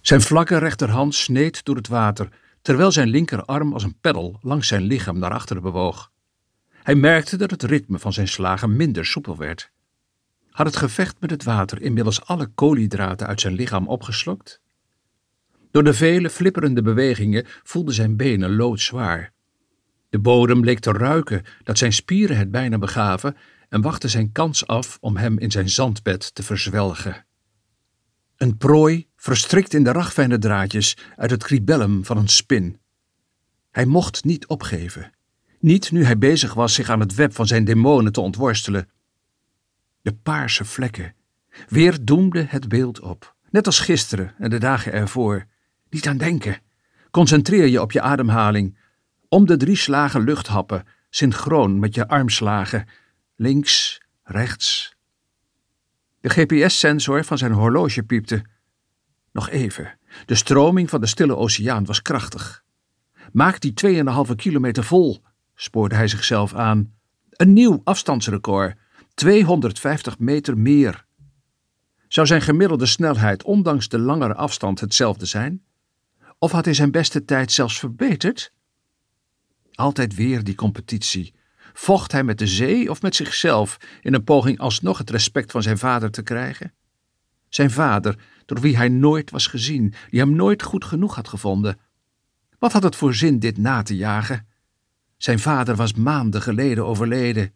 Zijn vlakke rechterhand sneed door het water, terwijl zijn linkerarm als een peddel langs zijn lichaam naar achteren bewoog. Hij merkte dat het ritme van zijn slagen minder soepel werd. Had het gevecht met het water inmiddels alle koolhydraten uit zijn lichaam opgeslokt? Door de vele flipperende bewegingen voelden zijn benen loodzwaar. De bodem leek te ruiken dat zijn spieren het bijna begaven en wachtte zijn kans af om hem in zijn zandbed te verzwelgen. Een prooi verstrikt in de ragfijne draadjes uit het cribellum van een spin. Hij mocht niet opgeven. Niet nu hij bezig was zich aan het web van zijn demonen te ontworstelen. De paarse vlekken. Weer doemde het beeld op. Net als gisteren en de dagen ervoor. Niet aan denken. Concentreer je op je ademhaling. Om de 3 slagen luchthappen, synchroon met je armslagen. Links, rechts. De GPS-sensor van zijn horloge piepte. Nog even. De stroming van de stille oceaan was krachtig. Maak die 2,5 kilometer vol, spoorde hij zichzelf aan. Een nieuw afstandsrecord. 250 meter meer. Zou zijn gemiddelde snelheid ondanks de langere afstand hetzelfde zijn? Of had hij zijn beste tijd zelfs verbeterd? Altijd weer die competitie. Vocht hij met de zee of met zichzelf in een poging alsnog het respect van zijn vader te krijgen? Zijn vader, door wie hij nooit was gezien, die hem nooit goed genoeg had gevonden. Wat had het voor zin dit na te jagen? Zijn vader was maanden geleden overleden.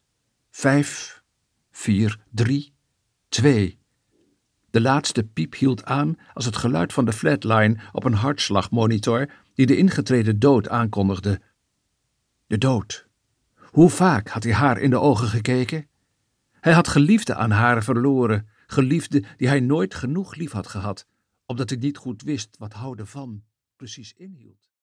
5, 4, 3, 2. De laatste piep hield aan als het geluid van de flatline op een hartslagmonitor die de ingetreden dood aankondigde. De dood. Hoe vaak had hij haar in de ogen gekeken? Hij had geliefden aan haar verloren, geliefden die hij nooit genoeg lief had gehad, omdat hij niet goed wist wat houden van precies inhield.